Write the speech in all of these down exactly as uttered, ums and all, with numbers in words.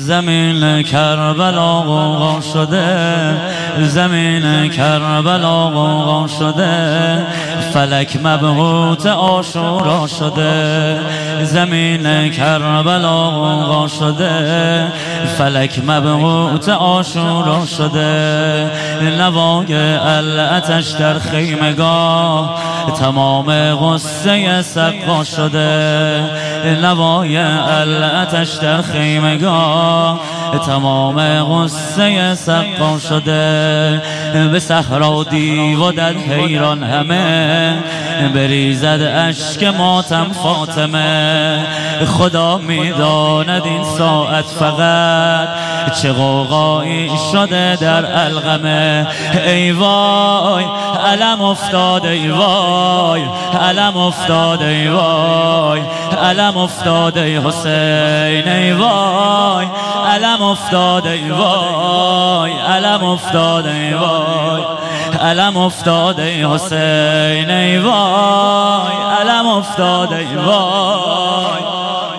زمین کربلا غوغا شده، زمین کربلا غوغا شده، فلک مبهوت عاشورا شده، زمین کربلا غوغا شده، فلک مبهوت عاشورا شده، نوای العطش در خیمگاه تمام غصه سقا شده، نوای العطش در خیمگاه تمام غصه سقا شده، به صحرا دیو و در حیران همه بریزد اشک ماتم فاطمه، خدا میداند این ساعت فقط چه غوغایی شده در القمه. ای وای علم افتاد، ای وای علم افتاد، ای وای علم افتاد ای حسین، ای وای علم افتاد، ای وای علم افتاد، ای وای علم افتاد ای حسین، ای وای علم افتاد، ای وای.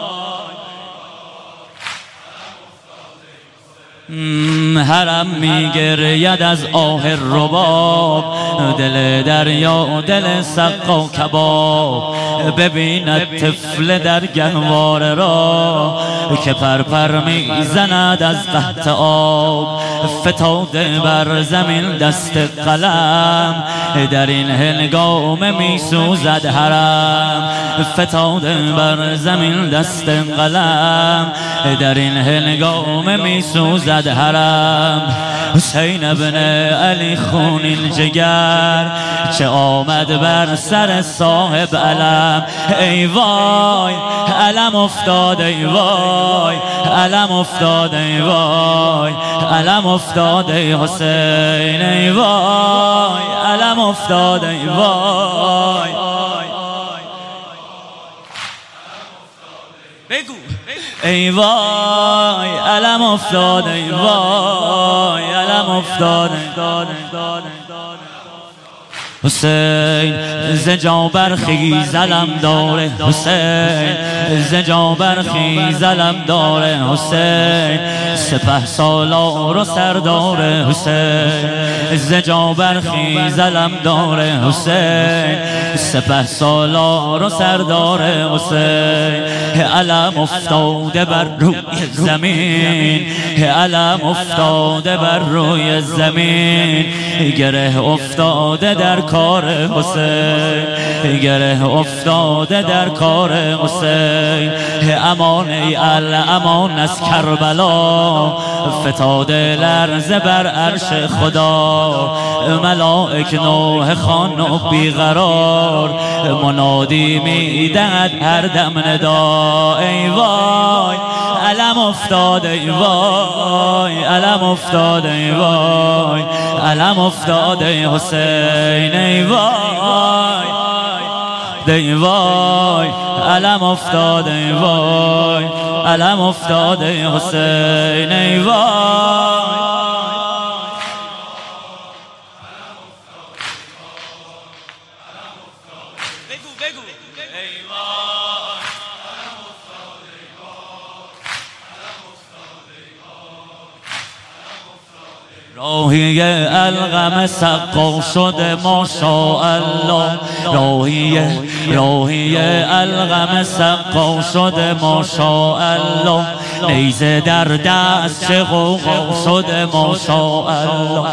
حرم میگرید از آه رباب، دل دریا دل سقا کباب، ببیند طفل در گهواره را که پرپر میزند از قحط آب، فتاده بر زمین دست قلم در این هنگام میسوزد حرم، فتاده بر زمین دست قلم در این هنگام میسوزد حرم. حسین ابن علی خونین جگر چه آمد بر سر صاحب علم، ای وای علم افتاد، ای وای علم افتاد، ای وای علم افتاد ای حسین، ای وای علم افتاد، ای وای. بگو ای وای علم افتاد، ای وای علم افتاد، حسین زجا برخیز علم داره، حسین زجا برخیز علم داره، حسین سپه سالار و سردار، حسین زجا برخیز علم داره، حسین سپه سالار و سردار، حسین علم افتاده بر روی زمین، علم افتاده بر روی زمین، گره افتاده در کار حسین، گره افتاده در کار حسین. امان ای الامان از کربلا، فتاده لرزه بر عرش خدا، ملائک نوح خوان و بیقرار منادی میدهد هر دم ندا، ای وای علم افتاد، ای وای علم افتاد، ای وای علم افتاد ای حسین، ای وای ای وای علم افتاد، ای وای علم افتاد ای حسین، ای وای. بگو بگو ای وای راهی القم سقا شده ماشاءالله، راهی راهی القم سقا شده ماشاءالله، نیزه در دست چه غوغا شده ماشاءالله،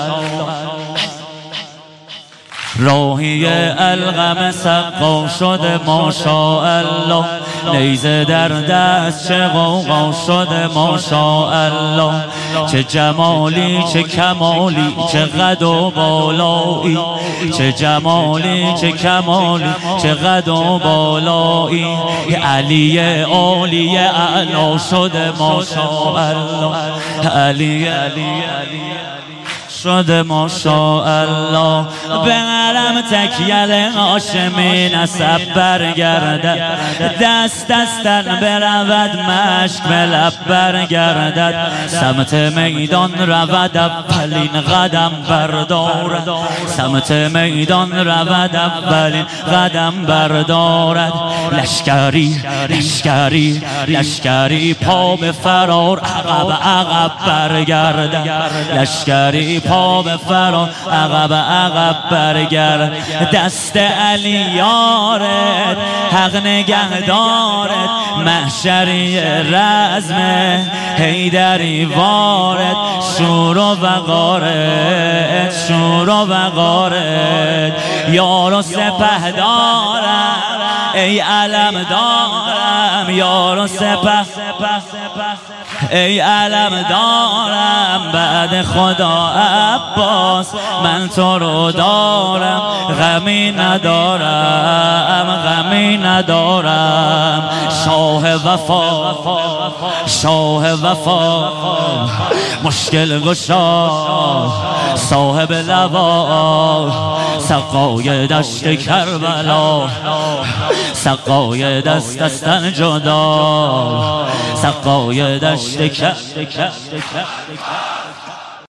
راهی القم سقا شده ماشاءالله، نیزه در دست چه غوغا شده ماشاءالله، چه جمالی چه کمالی چه قد و بالایی، چه جمالی چه کمالی چه قد و بالایی، علی عالی اعلا شده ماشاءالله، علی علی علی شده ماشاءالله. به علم تکیل هاشمی نسب برگردد، دست دستن برود مشک به لب برگردد. سمت میدان رود اولین قدم بردارد، سمت میدان رود اولین قدم بردارد. لشکری لشکری لشکری پا به فرار عقب عقب برگردد، لشکری پا به فرار عقب عقب برگرد. دست علی یارت حق نگه دارد، محشری رزم حیدری وارد. شور و وقارت شور و وقارت یار و سپه دارم، ای علم دارم یار و سپه، ای علم دارم بعد خدا عباس. من تو رو دارم غمی ندارم، غمی ندارم. شاه وفا شاه وفا مشکل گشا صاحب لوا، سقای دشت کربلا، سقای دست دستن جدا، سقای دشت کربلا.